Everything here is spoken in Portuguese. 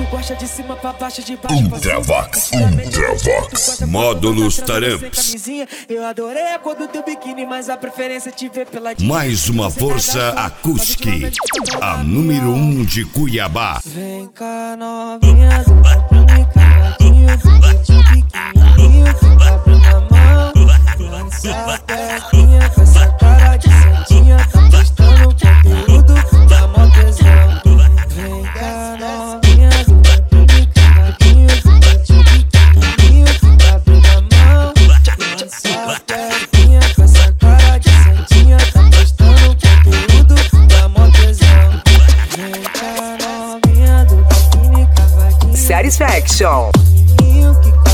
gosta de cima pra baixo, de baixo pra cima. Ultravox, Ultravox. Módulos Taramps. Eu adorei a cor do teu biquíni, mas a preferência é te ver pela Mais uma força acústica. A número 1 de Cuiabá. Vem cá, novinha do biquíni cavadinho, do jeitinho pequenininho, abre na mão, lança a perninha com essa cara de santinha, tá postando conteúdo, dá mó tesão. Vem cá, novinha do biquíni cavadinho, do jeitinho pequenininho, abre na mão, lança a perninha com essa cara de santinha, tá postando conteúdo, dá mó tesão. Vem cá, novinha do biquíni cavadinho, Satisfaction. que